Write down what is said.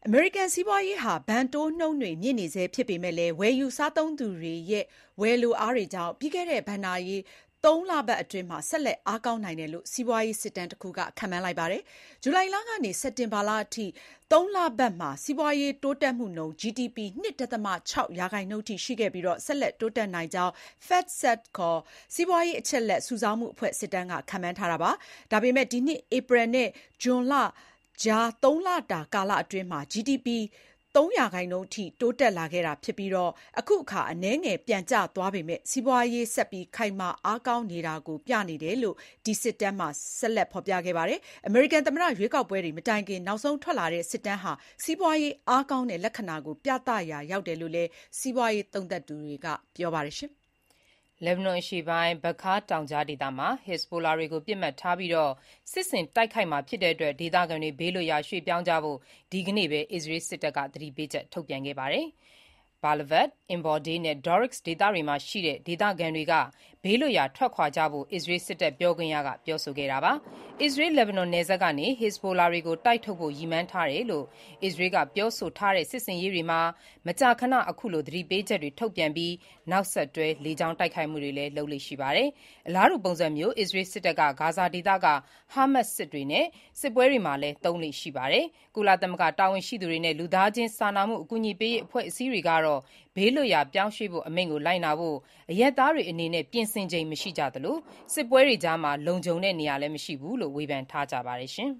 အမေရိကန်စီးပွားရေးဟာဘဏ်တိုးနှုန်းတွေမြင့်နေဆဲဖြစ်ပေမဲ့လည်းဝယ်ယူစားသုံးသူတွေရဲ့ဝယ်လိုအားတွေကြောင့်ပြီးခဲ့တဲ့ဘဏ္ဍာရေး3 လပတ်အတွင်းဆက်လက်အားကောင်းနိုင်တယ်လို့စီးပွားရေးစစ်တမ်းတခုကခန့်မှန်းလိုက်ပါတယ်။ဇူလိုင်လကနေစက်တင်ဘာလအထိ3 လပတ်မှာစီးပွားရေးတိုးတက်မှုနှုန်း GDP 2.6% ထိရှိခဲ့ပြီးဆက်လက်တိုးတက်နိုင်ကြောင်း FactSet ခေါ်စီးပွားရေးအချက်အလက်စုဆောင်းမှုအဖွဲ့စစ်တမ်းကခန့်မှန်းထားတာပါ။ဒါပေမဲ့ဒီနှစ်ဧပြီနဲ့ဇွန်လကြား3 လတာကာလအတွင်းမှာ GDP 3% ထိတိုးတက်လာခဲ့တာဖြစ်ပြီးအခုအခါအနည်းငယ်ပြန်ကျသွားပေမဲ့စီးပွားရေးဆက်ပြီးခိုင်မာအားကောင်းနေတာကိုပြနေတယ်လို့ဒီစစ်တမ်းမှာဆက်လက်ဖော်ပြခဲ့ပါတယ်။အမေရိကန်သမ္မတရွေးကောက်ပွဲတွေမတိုင်ခင်နောက်ဆုံးထွက်လာတဲ့စစ်တမ်းဟာစီးပွားရေးအားကောင်းတဲ့လက္ခဏာကိုပြသရာရောက်တယ်လို့လည်းစီးပွားရေးသုံးသပ်သူတွေကပြောပါတယ်။လက်ဘနွန်အရှေ့ပိုင်း Bekaa တောင်ကြားဒေသမှာ Hezbollah တွေကိုပစ်မှတ်ထားပြီးစစ်ဆင်တိုက်ခိုက်မှာဖြစ်တဲ့အတွက်ဒေသခံတွေဘေးလွတ်ရာရွှေ့ပြောင်းကြဖို့ဒီကနေ့ပဲအစ္စရေးစစ်တပ်ကသတိပေးချက်ထုတ်ပြန်ခဲ့ပါတယ်။ Balad, Enbordey နဲ့ Dorik ဒေသတွေမှာရှိတဲ့ဒေသခံတွေကဘေးလွတ်ရာထွက်ခွာကြဖို့အစ္စရေးစစ်တပ်ပြောခွင့်ရကပြောဆိုခဲ့တာပါ။ အစ္စရေး-လက်ဘနွန်နယ်စပ်ကနေ Hezbollah တွေကိုတိုက်ထုတ်ဖို့ရည်မှန်းထားတယ်လို့အစ္စရေးကပြောဆိုထားတဲ့စစ်ဆင်ရေးတွေမှာမကြာခဏအခုလိုသတိပေးချက်တွေထုတ်ပြန်ပြီးနောက်ဆက်တွဲလေကြောင်းတိုက်ခိုက်မှုတွေလည်းလုပ်လေ့ရှိပါတယ်။ အလားတူပုံစံမျိုးအစ္စရေးစစ်တပ်ကဂါဇာဒေသကဟာမတ်စ်စစ်တွေနဲ့စစ်ပွဲတွေမှာလည်းသုံးလေ့ရှိပါတယ်။ ကုလသမဂ္ဂတာဝန်ရှိသူတွေနဲ့လူသားချင်းစာနာမှုအကူအညီပေးရေးအဖွဲ့အစည်းတွေကတော့ဘေးလွတ်ရာပြောင်းရွှေ့ဖို့အမိန့်ကိုလိုက်နာဖို့အရပ်သားတွေအနေနဲ့ပြင်ဆင်ချိန်မရှိကြသလိုစစ်ပွဲတွေကြားမှာလုံခြုံတဲ့နေရာလည်းမရှိဘူးလို့ဝေဖန်ထားကြပါတယ်။